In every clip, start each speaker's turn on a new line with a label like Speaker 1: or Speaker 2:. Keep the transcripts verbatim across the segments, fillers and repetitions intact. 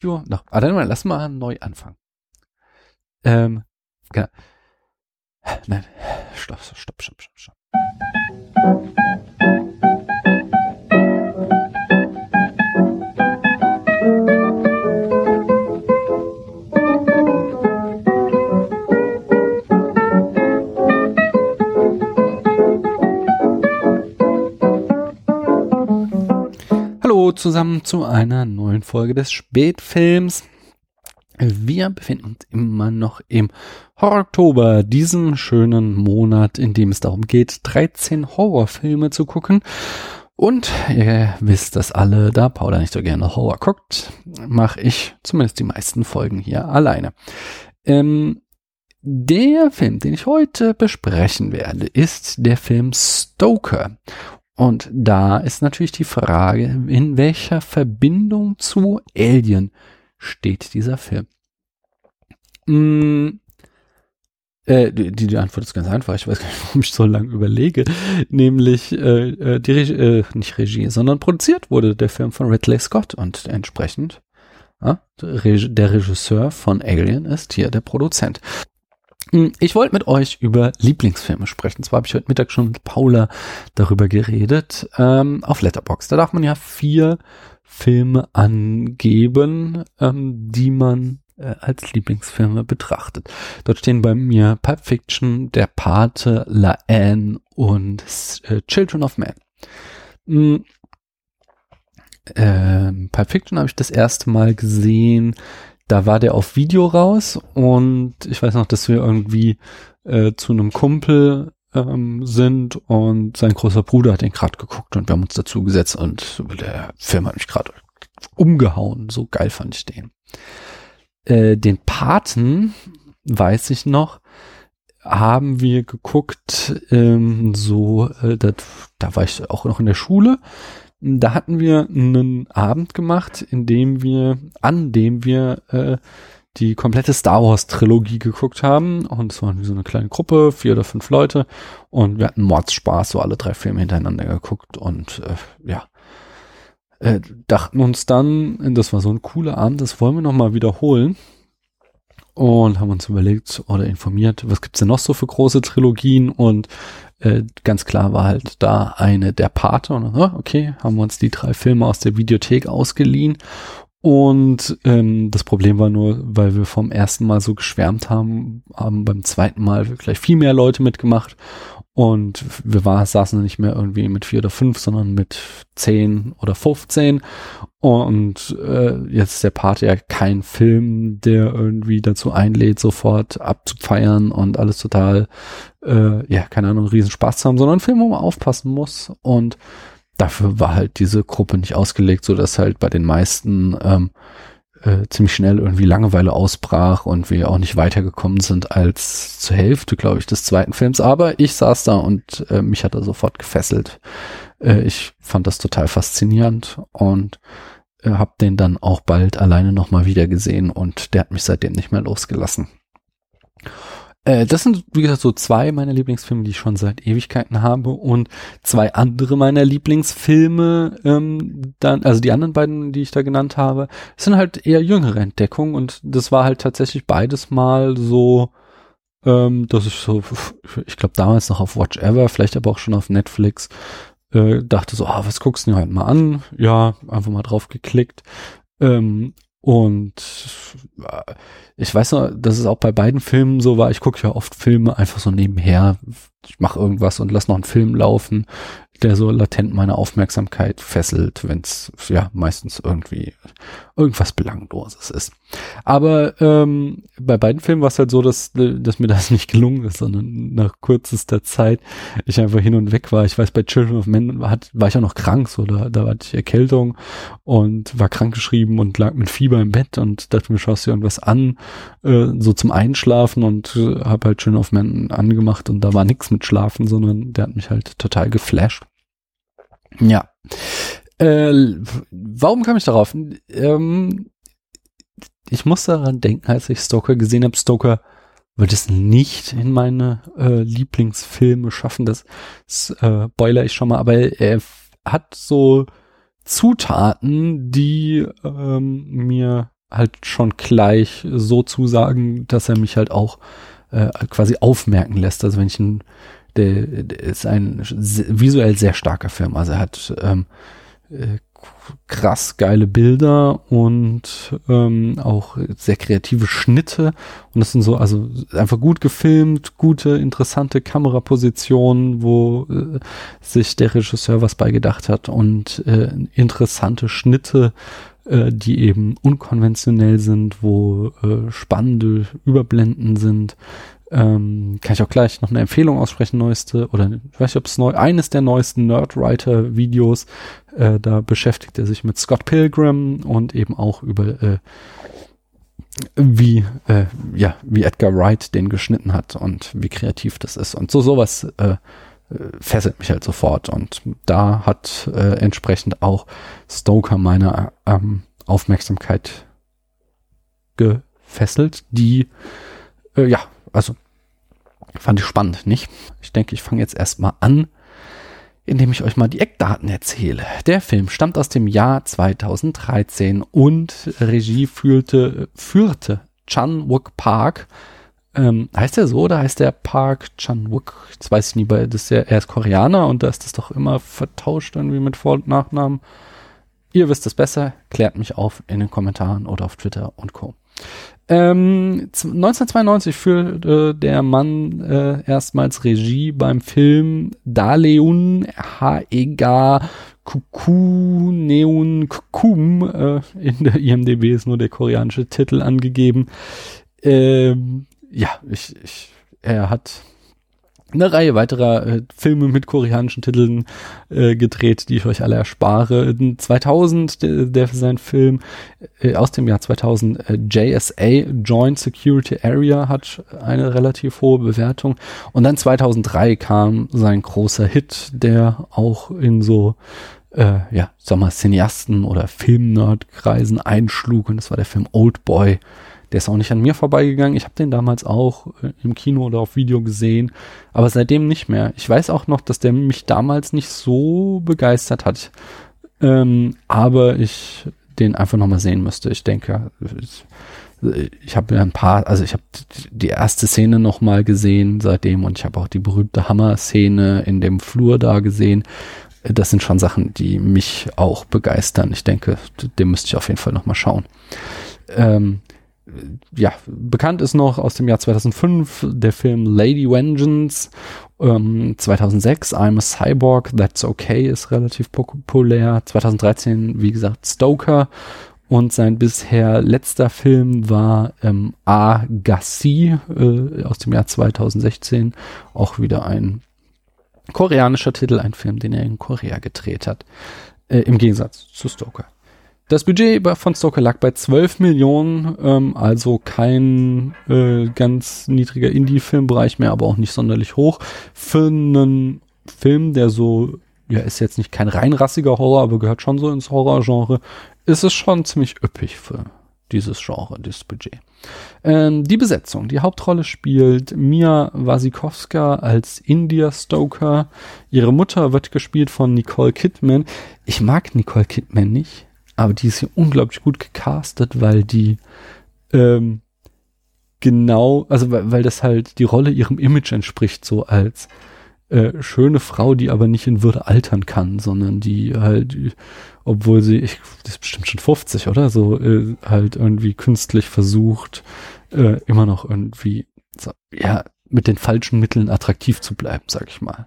Speaker 1: Jo, noch. Ah, dann mal, lass mal neu anfangen. Ähm, genau. Nein, stopp, stopp, stopp, stopp, stopp. Hallo zusammen zu einer neuen Folge des Spätfilms. Wir befinden uns immer noch im Horror-Oktober, diesem schönen Monat, in dem es darum geht, dreizehn Horrorfilme zu gucken. Und ihr wisst das alle, da Paula nicht so gerne Horror guckt, mache ich zumindest die meisten Folgen hier alleine. Ähm, der Film, den ich heute besprechen werde, ist der Film Stoker. Und da ist natürlich die Frage, in welcher Verbindung zu Alien steht dieser Film? Mm, äh, die, die Antwort ist ganz einfach. Ich weiß gar nicht, warum ich so lange überlege. Nämlich äh, die Regie, äh, nicht Regie, sondern produziert wurde der Film von Ridley Scott und entsprechend ja, der Regisseur von Alien ist hier der Produzent. Ich wollte mit euch über Lieblingsfilme sprechen. Zwar habe ich heute Mittag schon mit Paula darüber geredet, ähm, auf Letterboxd. Da darf man ja vier Filme angeben, ähm, die man äh, als Lieblingsfilme betrachtet. Dort stehen bei mir Pulp Fiction, Der Pate, La Haine und äh, Children of Men. Mhm. Ähm, Pulp Fiction habe ich das erste Mal gesehen. Da war der auf Video raus und ich weiß noch, dass wir irgendwie äh, zu einem Kumpel ähm, sind und sein großer Bruder hat den gerade geguckt und wir haben uns dazu gesetzt und der Film hat mich gerade umgehauen. So geil fand ich den. Äh, den Paten, weiß ich noch, haben wir geguckt, ähm, so, äh, dat, da war ich auch noch in der Schule. Da hatten wir einen Abend gemacht, in dem wir, an dem wir äh, die komplette Star Wars Trilogie geguckt haben. Und es waren wie so eine kleine Gruppe, vier oder fünf Leute. Und wir hatten Mordspaß, so alle drei Filme hintereinander geguckt. Und äh, ja, äh, dachten uns dann, das war so ein cooler Abend, das wollen wir nochmal wiederholen. Und haben uns überlegt oder informiert, was gibt's denn noch so für große Trilogien? Und äh, ganz klar war halt da eine Der Pate. Und dann, okay, haben wir uns die drei Filme aus der Videothek ausgeliehen. Und ähm, das Problem war nur, weil wir vom ersten Mal so geschwärmt haben, haben beim zweiten Mal gleich viel mehr Leute mitgemacht. Und wir war, saßen nicht mehr irgendwie mit vier oder fünf, sondern mit zehn oder fünfzehn. Und äh, jetzt ist der Pate ja kein Film, der irgendwie dazu einlädt, sofort abzufeiern und alles total, äh, ja, keine Ahnung, riesen Spaß zu haben, sondern ein Film, wo man aufpassen muss. Und dafür war halt diese Gruppe nicht ausgelegt, so dass halt bei den meisten ähm, äh, ziemlich schnell irgendwie Langeweile ausbrach und wir auch nicht weitergekommen sind als zur Hälfte, glaube ich, des zweiten Films. Aber ich saß da und äh, mich hat er sofort gefesselt. Äh, ich fand das total faszinierend und äh, habe den dann auch bald alleine nochmal wieder gesehen und der hat mich seitdem nicht mehr losgelassen. Äh, das sind, wie gesagt, so zwei meiner Lieblingsfilme, die ich schon seit Ewigkeiten habe und zwei andere meiner Lieblingsfilme, ähm, dann, also die anderen beiden, die ich da genannt habe, sind halt eher jüngere Entdeckungen und das war halt tatsächlich beides mal so, ähm, dass ich so, ich glaube damals noch auf Watch Ever, vielleicht aber auch schon auf Netflix, äh, dachte so, ah, was guckst du denn heute mal an? Ja, einfach mal drauf geklickt, ähm, und ich weiß noch, dass es auch bei beiden Filmen so war, ich gucke ja oft Filme einfach so nebenher, ich mache irgendwas und lass noch einen Film laufen, der so latent meine Aufmerksamkeit fesselt, wenn es ja meistens irgendwie irgendwas Belangloses ist. Aber ähm, bei beiden Filmen war es halt so, dass, dass mir das nicht gelungen ist, sondern nach kürzester Zeit ich einfach hin und weg war. Ich weiß, bei Children of Men war, war ich auch noch krank, so da, da hatte ich Erkältung und war krankgeschrieben und lag mit Fieber im Bett und dachte mir, schaust dir irgendwas an, äh, so zum Einschlafen und äh, habe halt Children of Men angemacht und da war nichts mit Schlafen, sondern der hat mich halt total geflasht. Ja. Äh, warum kam ich darauf? Ähm, ich muss daran denken, als ich Stoker gesehen habe. Stoker wird es nicht in meine äh, Lieblingsfilme schaffen. Das, das äh, spoiler ich schon mal. Aber er hat so Zutaten, die ähm, mir halt schon gleich so zusagen, dass er mich halt auch äh, quasi aufmerken lässt. Also wenn ich ein, der, der ist ein visuell sehr starker Film. Also er hat ähm, äh, krass geile Bilder und ähm, auch sehr kreative Schnitte. Und das sind so, also einfach gut gefilmt, gute, interessante Kamerapositionen, wo äh, sich der Regisseur was bei gedacht hat und äh, interessante Schnitte, äh, die eben unkonventionell sind, wo äh, spannende Überblenden sind. Ähm, kann ich auch gleich noch eine Empfehlung aussprechen, neueste, oder ich weiß nicht, ob es neu, eines der neuesten Nerdwriter-Videos, äh, da beschäftigt er sich mit Scott Pilgrim und eben auch über äh, wie äh, ja wie Edgar Wright den geschnitten hat und wie kreativ das ist und so sowas äh, fesselt mich halt sofort und da hat äh, entsprechend auch Stoker meine ähm, Aufmerksamkeit gefesselt, die äh, ja also fand ich spannend, nicht? Ich denke, ich fange jetzt erstmal an, indem ich euch mal die Eckdaten erzähle. Der Film stammt aus dem Jahr zweitausenddreizehn und Regie führte, führte Chan-wook Park. Ähm, heißt der so oder heißt der Park Chan-wook? Das weiß ich nie, weil das ist ja, er ist Koreaner und da ist das doch immer vertauscht irgendwie mit Vor- und Nachnamen. Ihr wisst es besser, klärt mich auf in den Kommentaren oder auf Twitter und Co. Ähm, neunzehnhundertzweiundneunzig führte der Mann äh, erstmals Regie beim Film Daleun Haega Kukuneun Kukum. Äh, in der I M D B ist nur der koreanische Titel angegeben. Ähm, ja, ich, ich, er hat eine Reihe weiterer äh, Filme mit koreanischen Titeln äh, gedreht, die ich euch alle erspare. zweitausend, der, der sein Film äh, aus dem Jahr zweitausend, äh, J S A, Joint Security Area, hat eine relativ hohe Bewertung. Und dann zweitausenddrei kam sein großer Hit, der auch in so, äh, ja, sag mal, Cineasten- oder Film-Nerd-Kreisen einschlug. Und das war der Film Oldboy. Der ist auch nicht an mir vorbeigegangen. Ich habe den damals auch äh, im Kino oder auf Video gesehen, aber seitdem nicht mehr. Ich weiß auch noch, dass der mich damals nicht so begeistert hat, ähm, aber ich den einfach nochmal sehen müsste. Ich denke, ich, ich habe ein paar, also ich habe die erste Szene nochmal gesehen seitdem und ich habe auch die berühmte Hammer-Szene in dem Flur da gesehen. Das sind schon Sachen, die mich auch begeistern. Ich denke, den müsste ich auf jeden Fall nochmal schauen. Ähm, Ja, bekannt ist noch aus dem Jahr zweitausendfünf der Film Lady Vengeance, ähm, zweitausendsechs I'm a Cyborg, That's Okay ist relativ populär, zweitausenddreizehn wie gesagt Stoker und sein bisher letzter Film war ähm, Agassi äh, aus dem Jahr zweitausendsechzehn, auch wieder ein koreanischer Titel, ein Film, den er in Korea gedreht hat, äh, im Gegensatz zu Stoker. Das Budget von Stoker lag bei zwölf Millionen, ähm, also kein äh, ganz niedriger Indie-Filmbereich mehr, aber auch nicht sonderlich hoch. Für einen Film, der so, ja, ist jetzt nicht kein reinrassiger Horror, aber gehört schon so ins Horrorgenre, ist es schon ziemlich üppig für dieses Genre, dieses Budget. Ähm, die Besetzung, die Hauptrolle spielt Mia Wasikowska als India Stoker. Ihre Mutter wird gespielt von Nicole Kidman. Ich mag Nicole Kidman nicht. Aber die ist hier unglaublich gut gecastet, weil die ähm, genau, also weil, weil das halt die Rolle ihrem Image entspricht, so als äh, schöne Frau, die aber nicht in Würde altern kann, sondern die halt, obwohl sie, ich, das ist bestimmt schon fünfzig, oder? So äh, halt irgendwie künstlich versucht, äh, immer noch irgendwie, so, ja, mit den falschen Mitteln attraktiv zu bleiben, sag ich mal.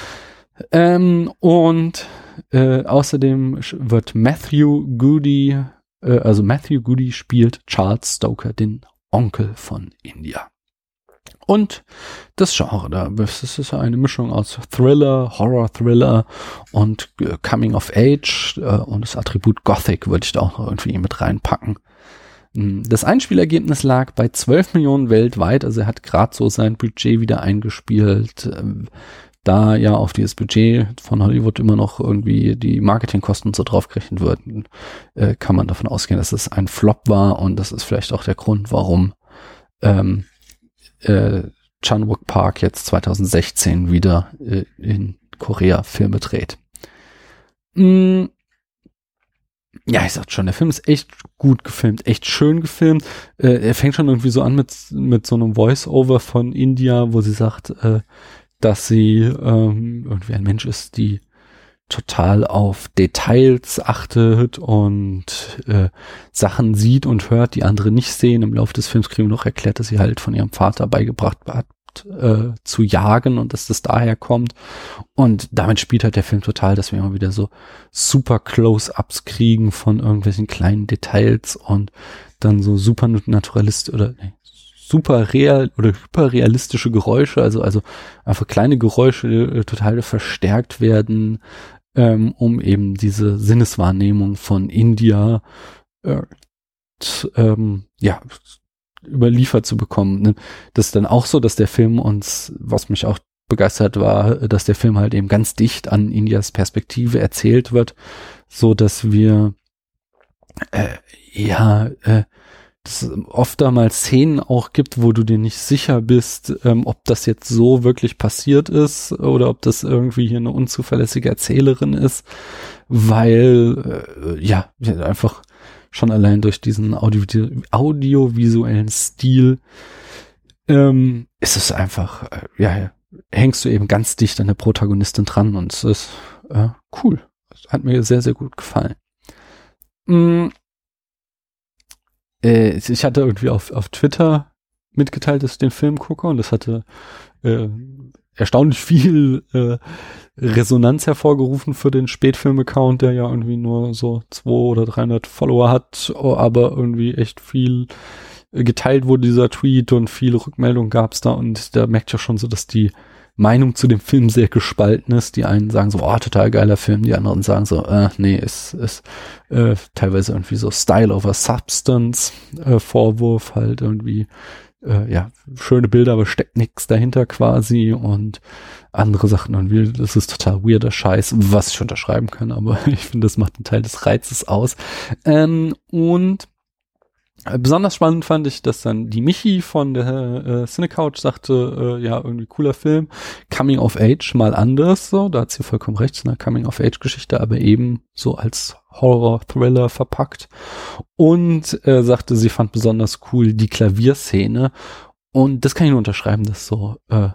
Speaker 1: Ähm, und äh, außerdem wird Matthew Goody, äh, also Matthew Goody spielt Charles Stoker, den Onkel von India. Und das Genre, da das ist eine Mischung aus Thriller, Horror-Thriller und äh, Coming of Age äh, und das Attribut Gothic würde ich da auch noch irgendwie mit reinpacken. Das Einspielergebnis lag bei zwölf Millionen weltweit, also er hat gerade so sein Budget wieder eingespielt. Äh, Da ja auf dieses Budget von Hollywood immer noch irgendwie die Marketingkosten so draufgerechnet würden, äh, kann man davon ausgehen, dass es ein Flop war und das ist vielleicht auch der Grund, warum ähm, äh, Chan-wook Park jetzt zweitausendsechzehn wieder äh, in Korea Filme dreht. Mm, Ja, ich sag schon, der Film ist echt gut gefilmt, echt schön gefilmt. Äh, er fängt schon irgendwie so an mit, mit so einem Voice-Over von India, wo sie sagt, äh, dass sie ähm, irgendwie ein Mensch ist, die total auf Details achtet und äh, Sachen sieht und hört, die andere nicht sehen. Im Laufe des Films kriegen wir noch erklärt, dass sie halt von ihrem Vater beigebracht hat, äh, zu jagen und dass das daher kommt. Und damit spielt halt der Film total, dass wir immer wieder so super Close-Ups kriegen von irgendwelchen kleinen Details und dann so super naturalist oder nee, super real oder hyperrealistische Geräusche, also also einfach kleine Geräusche äh, total verstärkt werden, ähm, um eben diese Sinneswahrnehmung von India äh, t, ähm, ja überliefert zu bekommen. Ne? Das ist dann auch so, dass der Film uns, was mich auch begeistert war, dass der Film halt eben ganz dicht an Indias Perspektive erzählt wird, so dass wir äh, ja äh, es oft da mal Szenen auch gibt, wo du dir nicht sicher bist, ähm, ob das jetzt so wirklich passiert ist oder ob das irgendwie hier eine unzuverlässige Erzählerin ist, weil äh, ja, einfach schon allein durch diesen Audio audiovisuellen Stil ähm, ist es einfach, äh, ja, hängst du eben ganz dicht an der Protagonistin dran und es ist äh, cool. Das hat mir sehr, sehr gut gefallen. Mm. Äh, ich hatte irgendwie auf, auf Twitter mitgeteilt, dass ich den Film gucke und das hatte äh, erstaunlich viel äh, Resonanz hervorgerufen für den Spätfilm-Account, der ja irgendwie nur so zweihundert oder dreihundert Follower hat, aber irgendwie echt viel geteilt wurde, dieser Tweet, und viele Rückmeldungen gab es da, und da merkt ja schon so, dass die Meinung zu dem Film sehr gespalten ist. Die einen sagen so, oh, total geiler Film, die anderen sagen so, äh, nee, ist, ist äh, teilweise irgendwie so Style over Substance äh, Vorwurf, halt irgendwie äh, ja, schöne Bilder, aber steckt nichts dahinter quasi, und andere Sachen irgendwie, das ist total weirder Scheiß, was ich unterschreiben kann, aber ich finde, das macht einen Teil des Reizes aus. Ähm, und besonders spannend fand ich, dass dann die Michi von der äh, Cinecouch sagte, äh, ja, irgendwie cooler Film, Coming of Age, mal anders, so, da hat sie vollkommen recht, so eine Coming of Age Geschichte, aber eben so als Horror-Thriller verpackt, und äh, sagte, sie fand besonders cool die Klavierszene, und das kann ich nur unterschreiben, dass so äh,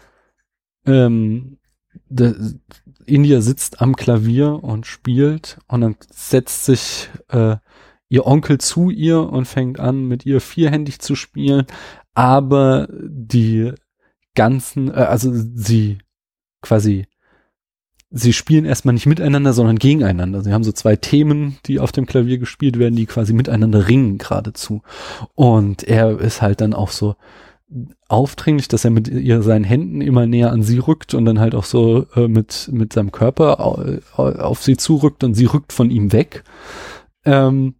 Speaker 1: ähm, de, India sitzt am Klavier und spielt, und dann setzt sich äh, ihr Onkel zu ihr und fängt an, mit ihr vierhändig zu spielen, aber die ganzen, äh, also sie quasi, sie spielen erstmal nicht miteinander, sondern gegeneinander. Sie haben so zwei Themen, die auf dem Klavier gespielt werden, die quasi miteinander ringen geradezu. Und er ist halt dann auch so aufdringlich, dass er mit ihr seinen Händen immer näher an sie rückt und dann halt auch so äh, mit mit seinem Körper au, auf sie zurückt, und sie rückt von ihm weg. Ähm,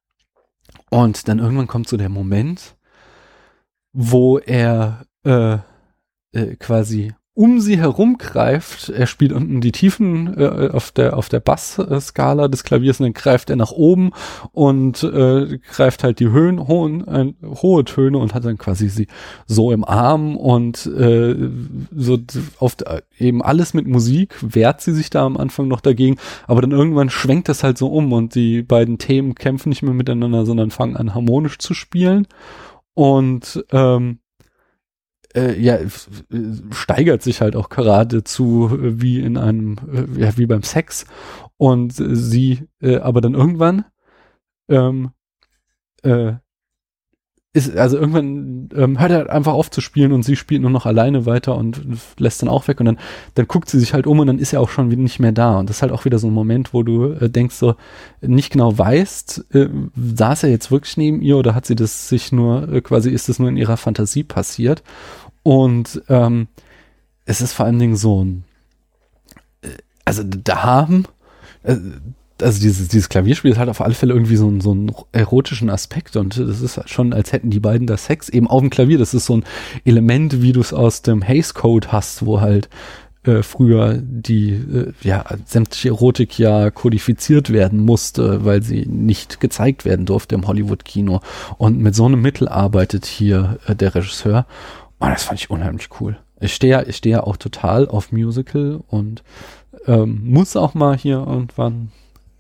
Speaker 1: Und dann irgendwann kommt so der Moment, wo er äh, äh, quasi um sie herumgreift. Er spielt unten die Tiefen äh, auf der auf der Bassskala des Klaviers, und dann greift er nach oben und äh, greift halt die Höhen, hohen, äh, hohe Töne, und hat dann quasi sie so im Arm, und äh, so auf eben alles mit Musik, wehrt sie sich da am Anfang noch dagegen, aber dann irgendwann schwenkt das halt so um, und die beiden Themen kämpfen nicht mehr miteinander, sondern fangen an harmonisch zu spielen, und ähm, Äh, ja, steigert sich halt auch geradezu äh, wie in einem, äh, ja, wie beim Sex, und äh, sie, äh, aber dann irgendwann, ähm, äh, ist, also irgendwann ähm, hört er einfach auf zu spielen, und sie spielt nur noch alleine weiter und lässt dann auch weg, und dann, dann guckt sie sich halt um, und dann ist er auch schon wieder nicht mehr da, und das ist halt auch wieder so ein Moment, wo du äh, denkst so, nicht genau weißt, äh, saß er jetzt wirklich neben ihr, oder hat sie das sich nur, äh, quasi ist das nur in ihrer Fantasie passiert. Und ähm, es ist vor allen Dingen so ein, also da haben, also dieses, dieses Klavierspiel hat auf alle Fälle irgendwie so einen, so einen erotischen Aspekt, und das ist schon, als hätten die beiden da Sex eben auf dem Klavier. Das ist so ein Element, wie du es aus dem Hays Code hast, wo halt äh, früher die äh, ja sämtliche Erotik ja kodifiziert werden musste, weil sie nicht gezeigt werden durfte im Hollywood-Kino. Und mit so einem Mittel arbeitet hier äh, der Regisseur. Oh, das fand ich unheimlich cool. Ich stehe ja, ich stehe ja auch total auf Musical, und ähm, muss auch mal hier irgendwann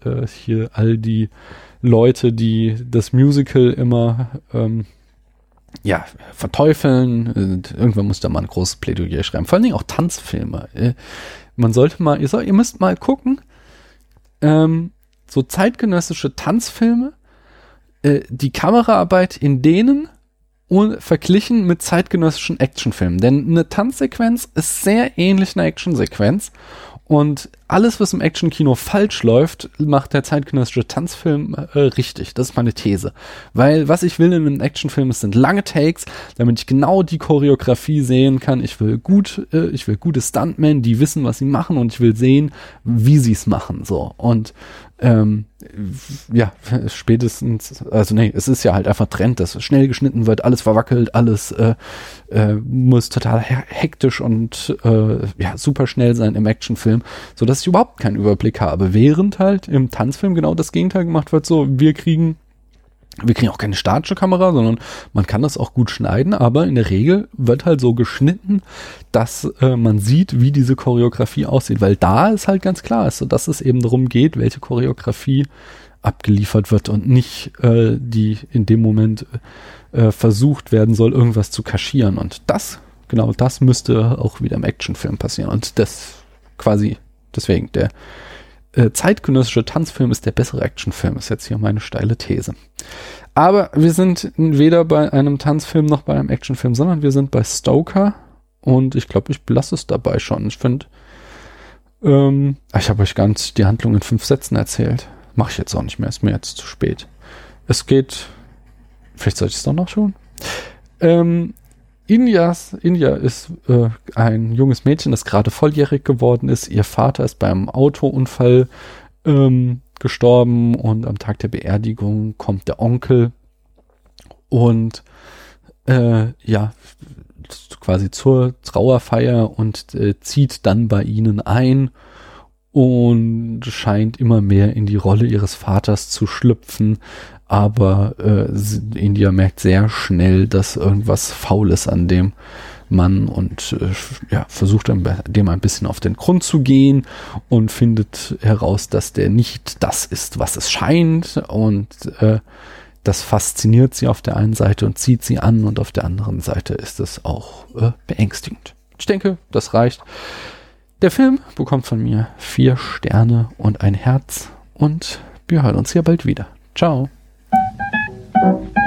Speaker 1: äh, hier all die Leute, die das Musical immer ähm, ja, verteufeln. Und irgendwann muss da mal ein großes Plädoyer schreiben. Vor allen Dingen auch Tanzfilme. Äh, man sollte mal, ihr, soll, ihr müsst mal gucken, ähm, so zeitgenössische Tanzfilme, äh, die Kameraarbeit in denen und verglichen mit zeitgenössischen Actionfilmen. Denn eine Tanzsequenz ist sehr ähnlich einer Actionsequenz. Und alles, was im Actionkino falsch läuft, macht der zeitgenössische Tanzfilm äh, richtig. Das ist meine These. Weil was ich will in einem Actionfilm, es sind lange Takes, damit ich genau die Choreografie sehen kann. Ich will gut, äh, ich will gute Stuntmen, die wissen, was sie machen, und ich will sehen, wie sie es machen. So. Und ähm, ja, spätestens, also nee, es ist ja halt einfach Trend, dass schnell geschnitten wird, alles verwackelt, alles äh, äh, muss total he- hektisch und äh, ja, super schnell sein im Actionfilm, so dass ich überhaupt keinen Überblick habe, während halt im Tanzfilm genau das Gegenteil gemacht wird, so wir kriegen Wir kriegen auch keine statische Kamera, sondern man kann das auch gut schneiden, aber in der Regel wird halt so geschnitten, dass äh, man sieht, wie diese Choreografie aussieht, weil da ist halt ganz klar, ist so, dass es eben darum geht, welche Choreografie abgeliefert wird und nicht äh, die in dem Moment äh, versucht werden soll, irgendwas zu kaschieren, und das, genau das müsste auch wieder im Actionfilm passieren, und das quasi deswegen, der Äh, zeitgenössische Tanzfilm ist der bessere Actionfilm, ist jetzt hier meine steile These. Aber wir sind weder bei einem Tanzfilm noch bei einem Actionfilm, sondern wir sind bei Stoker, und ich glaube, ich belasse es dabei schon. Ich finde, ähm, ich habe euch gar nicht die Handlung in fünf Sätzen erzählt. Mache ich jetzt auch nicht mehr, ist mir jetzt zu spät. Es geht, vielleicht sollte ich es doch noch tun. Ähm, Indias, India ist äh, ein junges Mädchen, das gerade volljährig geworden ist. Ihr Vater ist beim Autounfall ähm, gestorben, und am Tag der Beerdigung kommt der Onkel und äh, ja, quasi zur Trauerfeier und äh, zieht dann bei ihnen ein und scheint immer mehr in die Rolle ihres Vaters zu schlüpfen. Aber äh, India merkt sehr schnell, dass irgendwas faul ist an dem Mann, und äh, ja, versucht dem ein bisschen auf den Grund zu gehen und findet heraus, dass der nicht das ist, was es scheint, und äh, das fasziniert sie auf der einen Seite und zieht sie an, und auf der anderen Seite ist es auch äh, beängstigend. Ich denke, das reicht. Der Film bekommt von mir vier Sterne und ein Herz, und wir hören uns hier bald wieder. Ciao. Thank you.